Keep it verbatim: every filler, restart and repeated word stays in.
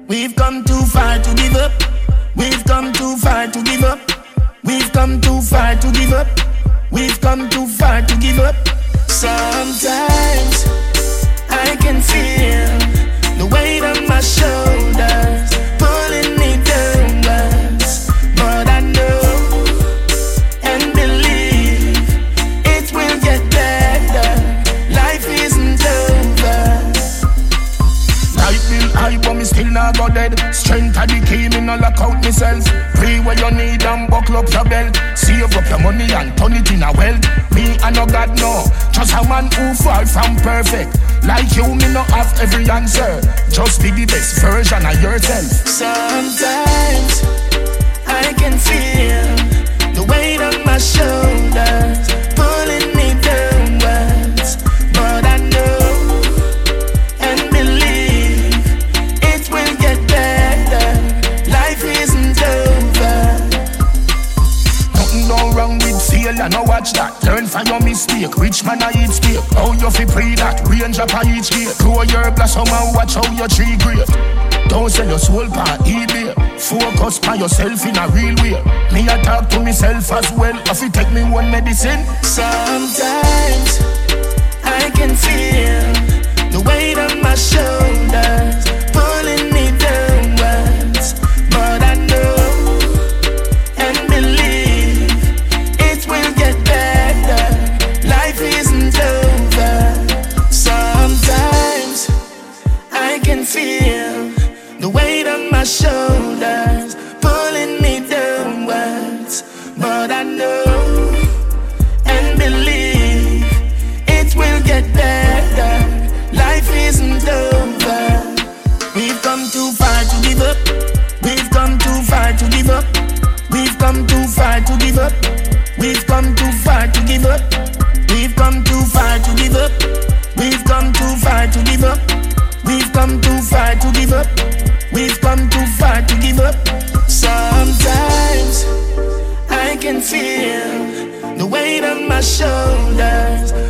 We've come too far to give up. We've come too far to give up. We've come too far to give up. We've come too far to give up. Sometimes I can feel the weight on my shoulders pulling me downwards, but I know and believe it will get better. Life isn't over. Life will high, but me still not go dead. Strength of the key, me no lock out myself. Pray where you need and buckle up your belt. Save up your money and turn it in a wealth. Me I no God no, just a man who fall from perfect. Like you, me no have every answer. Just be the best version of yourself. Sometimes I can feel the weight on my shoulders pulling me downwards, but I know and believe it will get better. Life isn't over. Nothing no wrong with fail, I no watch that. Learn from your mistake. Rich man I eat steak. How you fi pray that? Range up on each gate. Grow your blossom and watch how your tree great. Don't sell your soul on eBay. Focus on yourself in a real way. Me I talk to myself as well. If you take me one medicine. Sometimes I can feel the weight on my shoulders pulling me downwards, but I know and believe it will get better. Life isn't over. Sometimes I can feel the weight on my shoulders pulling me downwards, but I know and believe it will get better. Life isn't over. We've come too far to give up. We've come too far to give up. We've come too far to give up. We've come too far to give up. We've come too far to give up. We've come too far to give up. We've come too far to give up. We've come too far to give up. Sometimes I can feel the weight on my shoulders